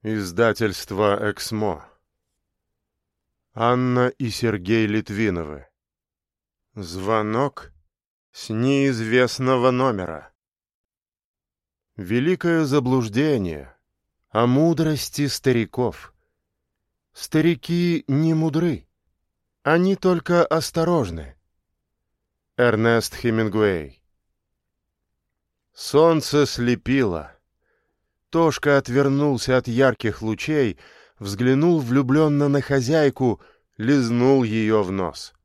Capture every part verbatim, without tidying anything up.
Издательство «Эксмо». Анна и Сергей Литвиновы. Звонок с неизвестного номера. Великое заблуждение о мудрости стариков. Старики не мудры, они только осторожны. Эрнест Хемингуэй. Солнце слепило. Тошка отвернулся от ярких лучей, взглянул влюбленно на хозяйку, лизнул ее в нос.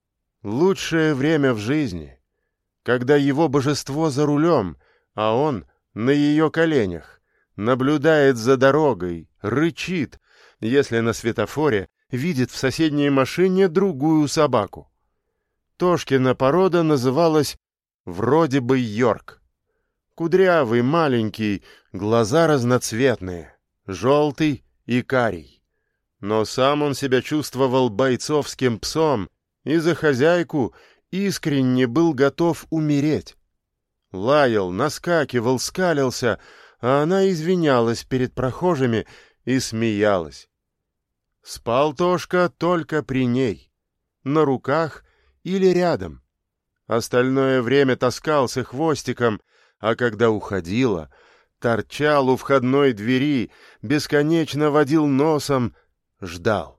Лучшее время в жизни, когда его божество за рулем, а он на ее коленях, наблюдает за дорогой, рычит, если на светофоре видит в соседней машине другую собаку. Тошкина порода называлась вроде бы Йорк. Кудрявый, маленький, глаза разноцветные, желтый и карий. Но сам он себя чувствовал бойцовским псом и за хозяйку искренне был готов умереть. Лаял, наскакивал, скалился, а она извинялась перед прохожими и смеялась. Спал Тошка только при ней, на руках или рядом. Остальное время таскался хвостиком, а когда уходила, торчал у входной двери, бесконечно водил носом, ждал.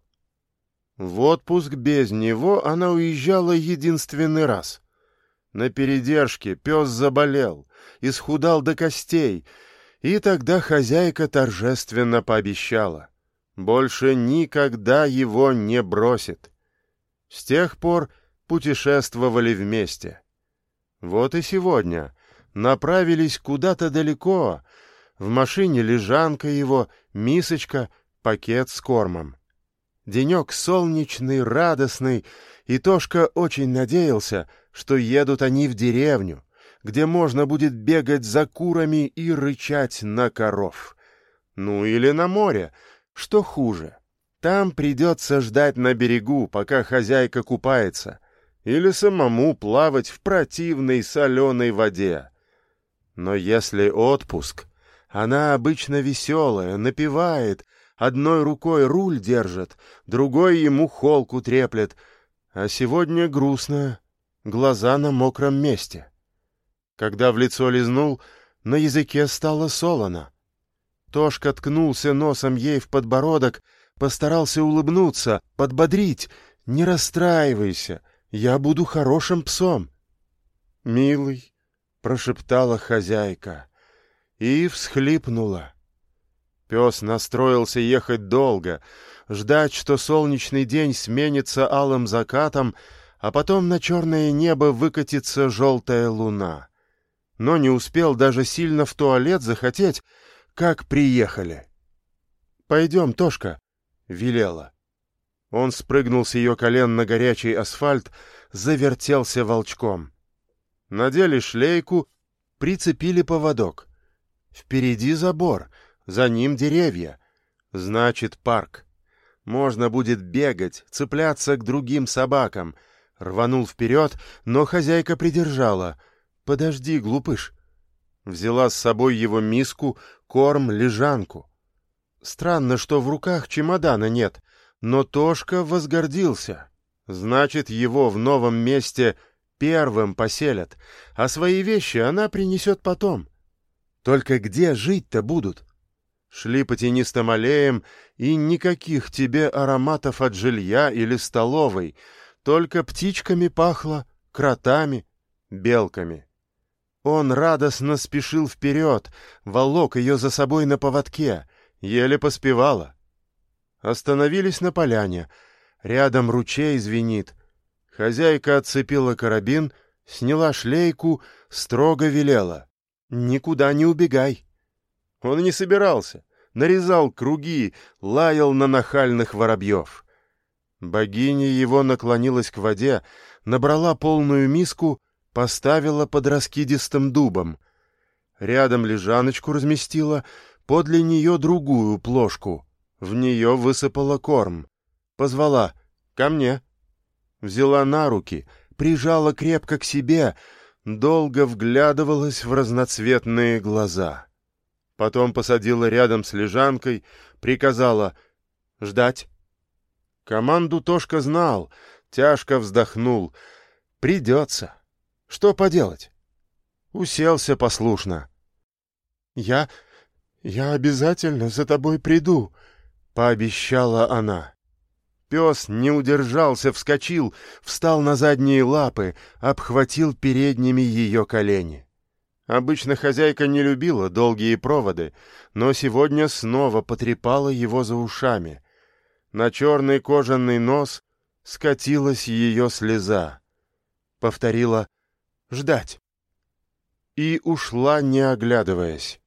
В отпуск без него она уезжала единственный раз. На передержке пес заболел, исхудал до костей, и тогда хозяйка торжественно пообещала: больше никогда его не бросит. С тех пор путешествовали вместе. Вот и сегодня направились куда-то далеко. В машине лежанка его, мисочка, пакет с кормом. Денек солнечный, радостный, и Тошка очень надеялся, что едут они в деревню, где можно будет бегать за курами и рычать на коров. Ну или на море, что хуже. Там придется ждать на берегу, пока хозяйка купается, или самому плавать в противной соленой воде. Но если отпуск, она обычно веселая, напевает, одной рукой руль держит, другой ему холку треплет, а сегодня грустная, глаза на мокром месте. Когда в лицо лизнул, на языке стало солоно. Тошка ткнулся носом ей в подбородок, постарался улыбнуться, подбодрить: «Не расстраивайся, я буду хорошим псом». «Милый», — прошептала хозяйка и всхлипнула. Пес настроился ехать долго, ждать, что солнечный день сменится алым закатом, а потом на черное небо выкатится желтая луна. Но не успел даже сильно в туалет захотеть, как приехали. «Пойдем, Тошка», — велела. Он спрыгнул с ее колен на горячий асфальт, завертелся волчком. Надели шлейку, прицепили поводок. Впереди забор, за ним деревья. Значит, парк. Можно будет бегать, цепляться к другим собакам. Рванул вперед, но хозяйка придержала. «Подожди, глупыш». Взяла с собой его миску, корм, лежанку. Странно, что в руках чемодана нет, но Тошка возгордился. Значит, его в новом месте первым поселят, а свои вещи она принесет потом. Только где жить-то будут? Шли по тенистым аллеям, и никаких тебе ароматов от жилья или столовой, только птичками пахло, кротами, белками. Он радостно спешил вперед, волок ее за собой на поводке, еле поспевала. Остановились на поляне, рядом ручей звенит. Хозяйка отцепила карабин, сняла шлейку, строго велела: «Никуда не убегай». Он не собирался, нарезал круги, лаял на нахальных воробьев. Богиня его наклонилась к воде, набрала полную миску, поставила под раскидистым дубом. Рядом лежаночку разместила, подле нее другую плошку. В нее высыпала корм. Позвала: «Ко мне». Взяла на руки, прижала крепко к себе, долго вглядывалась в разноцветные глаза. Потом посадила рядом с лежанкой, приказала «ждать». Команду Тошка знал, тяжко вздохнул. «Придется. Что поделать?» Уселся послушно. «Я... я обязательно за тобой приду», — пообещала она. Пес не удержался, вскочил, встал на задние лапы, обхватил передними ее колени. Обычно хозяйка не любила долгие проводы, но сегодня снова потрепала его за ушами. На черный кожаный нос скатилась ее слеза. Повторила «ждать» и ушла, не оглядываясь.